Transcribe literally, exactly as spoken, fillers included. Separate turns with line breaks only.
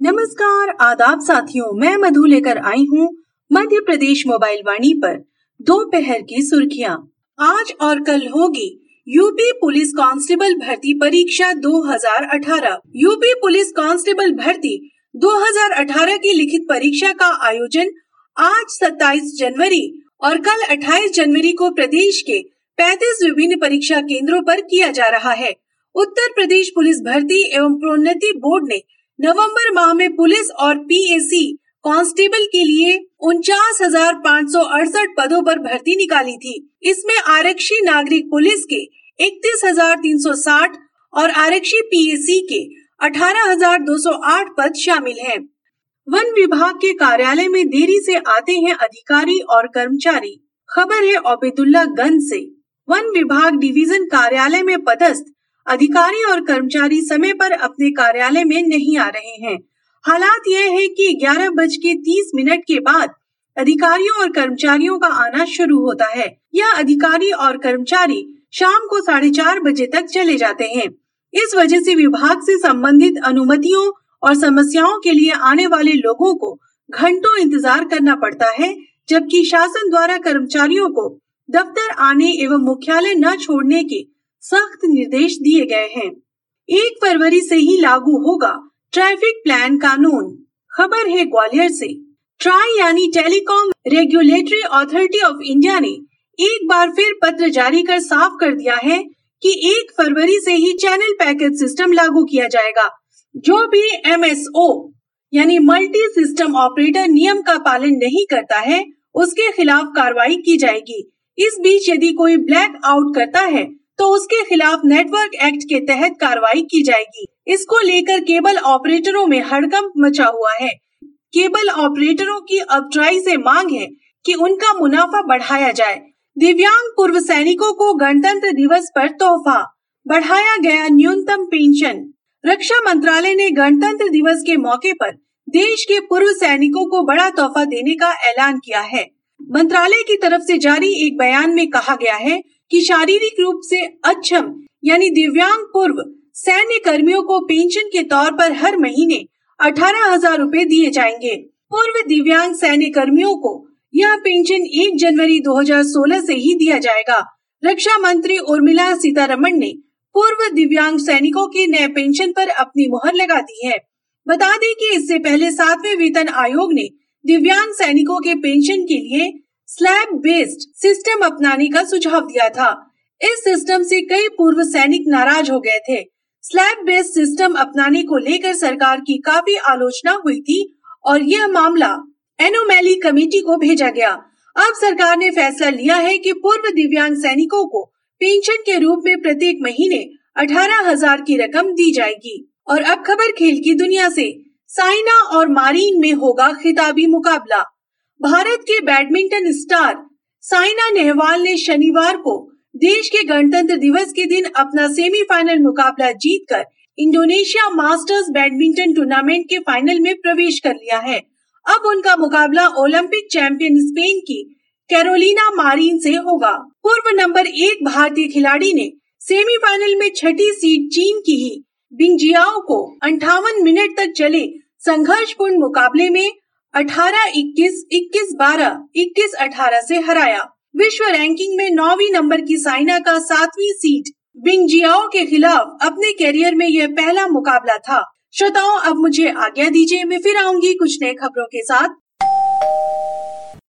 नमस्कार, आदाब साथियों, मैं मधु लेकर आई हूँ मध्य प्रदेश मोबाइल वाणी पर दोपहर की सुर्खियाँ। आज और कल होगी यूपी पुलिस कांस्टेबल भर्ती परीक्षा दो हज़ार अठारह। यूपी पुलिस कांस्टेबल भर्ती दो हज़ार अठारह की लिखित परीक्षा का आयोजन आज सत्ताईस जनवरी और कल अट्ठाईस जनवरी को प्रदेश के पैंतीस विभिन्न परीक्षा केंद्रों पर किया जा रहा है। उत्तर प्रदेश पुलिस भर्ती एवं प्रोन्नति बोर्ड ने नवंबर माह में पुलिस और पीएसी कांस्टेबल के लिए उनचास हजार पाँच सौ अड़सठ पदों पर भर्ती निकाली थी। इसमें आरक्षी नागरिक पुलिस के इकतीस हजार तीन सौ साठ और आरक्षी पीएसी के अठारह हजार दो सौ आठ पद शामिल हैं। वन विभाग के कार्यालय में देरी से आते हैं अधिकारी और कर्मचारी। खबर है ओबेदुल्ला गंज से। वन विभाग डिवीजन कार्यालय में पदस्थ अधिकारी और कर्मचारी समय पर अपने कार्यालय में नहीं आ रहे हैं। हालात यह है कि ग्यारह बज के तीस मिनट के बाद अधिकारियों और कर्मचारियों का आना शुरू होता है। यह अधिकारी और कर्मचारी शाम को साढ़े चार बजे तक चले जाते हैं। इस वजह से विभाग से संबंधित अनुमतियों और समस्याओं के लिए आने वाले लोगों को घंटों इंतजार करना पड़ता है, जबकि शासन द्वारा कर्मचारियों को दफ्तर आने एवं मुख्यालय न छोड़ने के सख्त निर्देश दिए गए हैं। एक फरवरी से ही लागू होगा ट्रैफिक प्लान कानून। खबर है ग्वालियर से। ट्राई यानी telecom regulatory authority of India ने एक बार फिर पत्र जारी कर साफ कर दिया है कि एक फरवरी से ही चैनल पैकेज सिस्टम लागू किया जाएगा। जो भी एमएसओ यानी मल्टी सिस्टम ऑपरेटर नियम का पालन नहीं करता है, उसके खिलाफ कार्रवाई की जाएगी। इस बीच यदि कोई ब्लैक आउट करता है तो उसके खिलाफ नेटवर्क एक्ट के तहत कार्रवाई की जाएगी। इसको लेकर केबल ऑपरेटरों में हड़कंप मचा हुआ है। केबल ऑपरेटरों की अब ट्राई से मांग है कि उनका मुनाफा बढ़ाया जाए। दिव्यांग पूर्व सैनिकों को गणतंत्र दिवस पर तोहफा, बढ़ाया गया न्यूनतम पेंशन। रक्षा मंत्रालय ने गणतंत्र दिवस के मौके पर देश के पूर्व सैनिकों को बड़ा तोहफा देने का ऐलान किया है। मंत्रालय की तरफ से जारी एक बयान में कहा गया है कि शारीरिक रूप से अक्षम यानी दिव्यांग पूर्व सैन्य कर्मियों को पेंशन के तौर पर हर महीने अठारह हजार रूपए दिए जाएंगे। पूर्व दिव्यांग सैन्य कर्मियों को यह पेंशन एक जनवरी दो हज़ार सोलह से ही दिया जाएगा। रक्षा मंत्री उर्मिला सीतारमण ने पूर्व दिव्यांग सैनिकों के नए पेंशन पर अपनी मुहर लगा दी है। बता दें कि इससे पहले सातवें वेतन आयोग ने दिव्यांग सैनिकों के पेंशन के लिए स्लैब बेस्ड सिस्टम अपनाने का सुझाव दिया था। इस सिस्टम से कई पूर्व सैनिक नाराज हो गए थे। स्लैब बेस्ड सिस्टम अपनाने को लेकर सरकार की काफी आलोचना हुई थी और यह मामला एनोमैली कमेटी को भेजा गया। अब सरकार ने फैसला लिया है कि पूर्व दिव्यांग सैनिकों को पेंशन के रूप में प्रत्येक महीने अठारह हजार की रकम दी जाएगी। और अब खबर खेल की दुनिया से। साइना और मारीन में होगा खिताबी मुकाबला। भारत के बैडमिंटन स्टार साइना नेहवाल ने शनिवार को देश के गणतंत्र दिवस के दिन अपना सेमीफाइनल मुकाबला जीतकर इंडोनेशिया मास्टर्स बैडमिंटन टूर्नामेंट के फाइनल में प्रवेश कर लिया है। अब उनका मुकाबला ओलंपिक चैंपियन स्पेन की कैरोलिना मारिन से होगा। पूर्व नंबर एक भारतीय खिलाड़ी ने सेमीफाइनल में छठी सीड चीन की ही बिंगजियाओ को अंठावन मिनट तक चले संघर्षपूर्ण मुकाबले में अठारह इक्कीस, इक्कीस बारह, इक्कीस अठारह से हराया। विश्व रैंकिंग में नौवीं नंबर की साइना का सातवीं सीड बिंगजियाओ के खिलाफ अपने कैरियर में यह पहला मुकाबला था। श्रोताओं, अब मुझे आज्ञा दीजिए, मैं फिर आऊंगी कुछ नए खबरों के साथ।